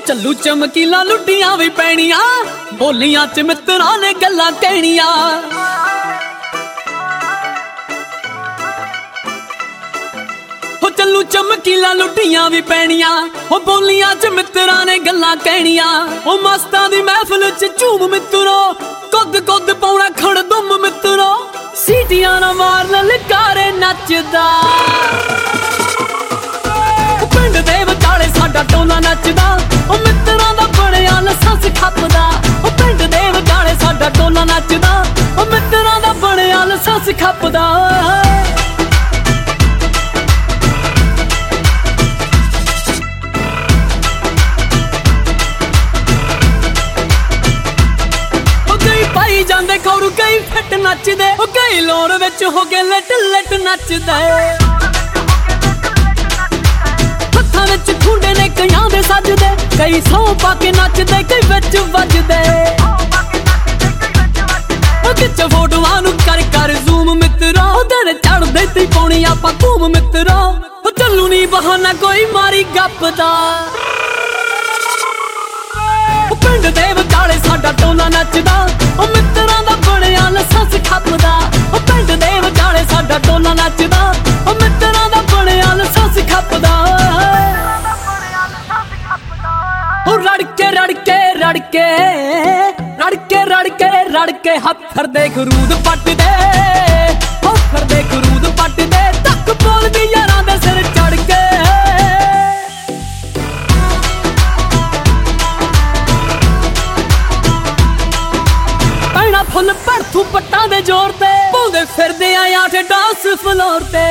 ਚੱਲੂ ਚਮਕੀਲਾ ਲੁੱਡੀਆਂ ਵੀ ਪੈਣੀਆਂ, ਬੋਲੀਆਂ ਚ ਮਿੱਤਰਾਂ ਨੇ ਗੱਲਾਂ ਕਹਿਣੀਆਂ। ਹੋ ਚੱਲੂ ਚਮਕੀਲਾ ਲੁੱਡੀਆਂ ਵੀ ਪੈਣੀਆਂ, ਹੋ ਬੋਲੀਆਂ ਚ ਮਿੱਤਰਾਂ ਨੇ ਗੱਲਾਂ ਕਹਿਣੀਆਂ। ਉਹ ਮਸਤਾਂ ਦੀ ਮਹਿਫਲ ਚ ਝੂਮ ਮਿੱਤਰੋ, ਕੁੱਦ ਕੁੱਦ ਪਾਉਣਾ ਖੜਦੁੰਮ ਮਿੱਤਰੋ। ਸੀਟੀਆਂ ਨਾ ਮਾਰ ਲਲਕਾਰੇ ਨੱਚਦਾ, ਪਿੰਡ ਦੇ ਵਿਚਾਲੇ ਸਾਡਾ ਟੋਲਾ ਨੱਚਦਾ। ਉਹ ਮਿੱਤਰਾਂ ਦਾ ਬਣਿਆ ਲਾਇਸੈਂਸ ਖੱਪਦਾ, ਉਹ ਪਿੰਡ ਦੇ ਵਿਚਾਲੇ ਸਾਡਾ ਟੋਲਾ ਨੱਚਦਾ। ਉਹ ਮਿੱਤਰਾਂ ਦਾ ਬਣਿਆ ਲਾਇਸੈਂਸ ਖੱਪਦਾ। ਪਾਈ ਜਾਂਦੇ ਖੌਰੂ ਕਈ ਫਿੱਟ ਨੱਚਦੇ, ਉਹ ਕਈ ਲੋਰ ਵਿੱਚ ਹੋ ਕੇ ਲਿਟ ਲਿਟ ਨੱਚਦੇ। ਹੱਥਾਂ ਵਿੱਚ ਖੁੰਡੇ ਨੇ ਕਈਆਂ ਦੇ ਸੱਜਦੇ, ਕਈ ਸੌਂ ਪਾ ਕੇ ਨੱਚਦੇ, ਕਈ ਵਿੱਚ ਵੱਜਦੇ। ਉਹ ਕਿੱਚ ਫੋਟੋਆਂ ਨੂੰ ਕਰ ਕਰ ਜ਼ੂਮ ਮਿੱਤਰੋ, ਦਿਨ ਚੜ੍ਹਦੇ ਤੀ ਪਾਉਣੀ ਆਪਾਂ ਧੂਮ ਮਿੱਤਰੋ। ਉਹ ਚੱਲੂ ਨੀ ਬਹਾਨਾ ਕੋਈ ਮਾਰੀ ਗੱਪ ਦਾ, ਉਹ ਪਿੰਡ ਦੇ ਵਿਚਾਲੇ ਸਾਡਾ ਟੋਲਾ ਨੱਚਦਾ। ਉਹ ਮਿੱਤਰਾਂ ਦਾ ਬਣਿਆ ਲਾਇਸੈਂਸ ਖੱਪਦਾ, ਉਹ ਪਿੰਡ ਦੇ ਵਿਚਾਲੇ ਸਾਡਾ ਟੋਲਾ ਨੱਚਦਾ। ਉਹ ਮਿੱਤਰਾਂ ਦਾ ਬਣਿਆ ਲਾਇਸੈਂਸ ਖੱਪਦਾ। ਉਹ ਰੜਕੇ ਰੜਕੇ ਰੜਕੇ ਰੜਕੇ ਰੜਕੇ ਰੜਕੇ ਹੱਥਰ ਦੇ ਖਰੂਦ ਪੱਟਦੇ, ਹੱਥਰ ਦੇ ਖਰੂਦ ਪੱਟਦੇ। ਤੱਕ ਬੋਲਦੀ ਯਾਰਾਂ ਦੇ ਸਿਰ ਚੜ ਕੇ, ਫੁੱਲ ਭੜਥੂ ਪੱਟਾਂ ਦੇ ਜ਼ੋਰ ਤੇ, ਪਾਉਂਦੇ ਫਿਰਦੇ ਆ ਆਠ ਡਾਂਸ ਫਲੋਰ ਤੇ।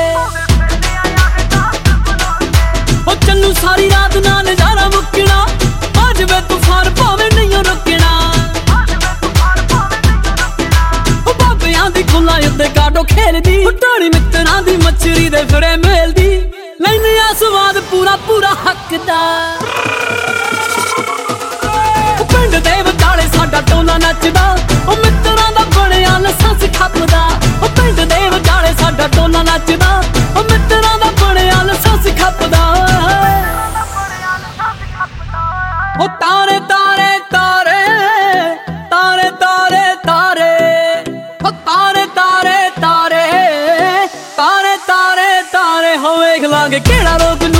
ਉਹ ਚੱਲੂ ਸਾਰੀ ਰਾਤ ਨਾਲ ਨਜ਼ਾਰਾ ਮੁੱਕਣਾ, ਆ ਜਾਵੇ ਤੂਫਾਨ ਭਾਵੇਂ ਨਹੀਂ ਰੁਕਣਾ। ਉਹ ਬਾਬਿਆਂ ਦੀ ਖੁੱਲਾ ਉੱਤੇ ਕਾਟੋ ਖੇਲਦੀ, ਉਹ ਢਾਣੀ ਮਿੱਤਰਾਂ ਦੀ ਮੱਛਰੀ ਦੇ ਫਿਰੇ ਮੇਲਦੀ। ਲੈਂਦੇ ਆ ਸਵਾਦ ਪੂਰਾ ਪੂਰਾ ਹੱਕ ਦਾ, ਉਹ ਪਿੰਡ ਦੇ ਵਿਚਾਲੇ ਸਾਡਾ ਟੋਲਾ ਨੱਚਦਾ। ਉਹ ਮਿੱਤਰਾਂ ਦਾ ਬਣਿਆ ਲਾਇਸੈਂਸ ਖੱਪਦਾ, ਉਹ ਪਿੰਡ ਦੇ ਵਿਚਾਲੇ ਸਾਡਾ ਟੋਲਾ ਨੱਚਦਾ। ਉਹ ਮਿੱਤਰਾਂ ਦਾ ਬਣਿਆ ਲਾਇਸੈਂਸ ਖੱਪਦਾ। ਉਹ ਤਾਰੇ ਤਾਰੇ ਤਾਰੇ ਤਾਰੇ ਤਾਰੇ ਤਾਰੇ, ਉਹ ਤਾਰੇ ਤਾਰੇ ਤਾਰੇ ਤਾਰੇ ਤਾਰੇ ਤਾਰੇ। ਹੋ ਵੇਖ ਲਾਂਗੇ ਕਿਹੜਾ ਰੋਗ